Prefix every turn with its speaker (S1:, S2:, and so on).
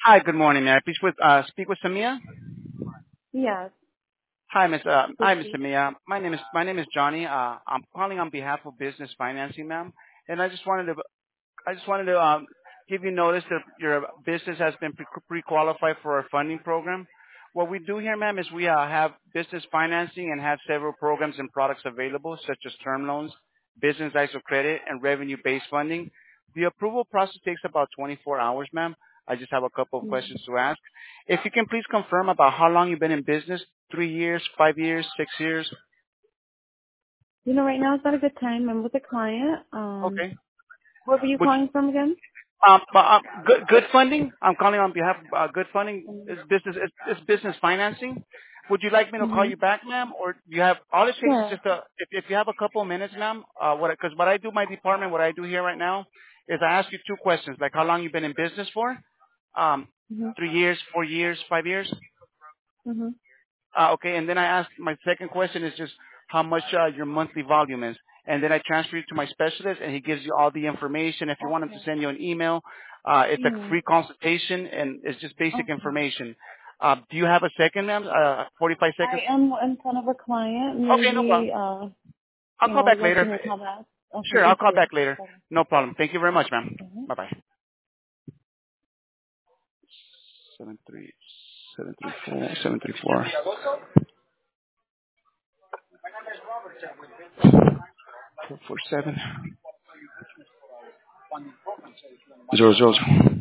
S1: Hi, good morning. May I please speak with Samia?
S2: Yes. This
S1: Hi, Miss
S2: is.
S1: Samia. My name is Johnny. I'm calling on behalf of Business Financing, ma'am. And I just wanted to give you notice that your business has been pre-qualified for our funding program. What we do here, ma'am, is we have business financing and have several programs and products available, such as term loans, business lines of credit, and revenue-based funding. The approval process takes about 24 hours, ma'am. I just have a couple of
S2: Mm.
S1: questions to ask. If you can please confirm about how long you've been in business, 3 years, 5 years, 6 years.
S2: Right now it's not a good time. I'm with a client.
S1: Okay.
S2: Where were you
S1: Would
S2: calling from again?
S1: Good funding. I'm calling on behalf of Good Funding. Is business financing. Would you like me to call
S2: Mm-hmm.
S1: you back, ma'am, or do you have all it takes is
S2: Sure.
S1: just if you have a couple of minutes, ma'am? What I do my department, what I do here right now is I ask you two questions, like how long you've been in business for, um,
S2: Mhm.
S1: 3 years, 4 years, 5 years.
S2: Mhm.
S1: Okay, and then I ask my second question is just how much your monthly volume is, and then I transfer you to my specialist, and he gives you all the information. If you want him to
S2: Okay.
S1: send you an email, it's a
S2: Yeah.
S1: free consultation, and it's just basic
S2: Okay.
S1: information. Do you have a second, ma'am? 45
S2: I
S1: seconds?
S2: am in front of a client.
S1: Okay, no problem.
S2: Maybe
S1: I'll call back
S2: let
S1: later.
S2: me call back. Okay.
S1: Sure, I'll
S2: Thank
S1: call
S2: you.
S1: back later.
S2: Bye.
S1: No problem. Thank you very much, ma'am.
S2: Mhm.
S1: Bye-bye. 73 734 734 447 00.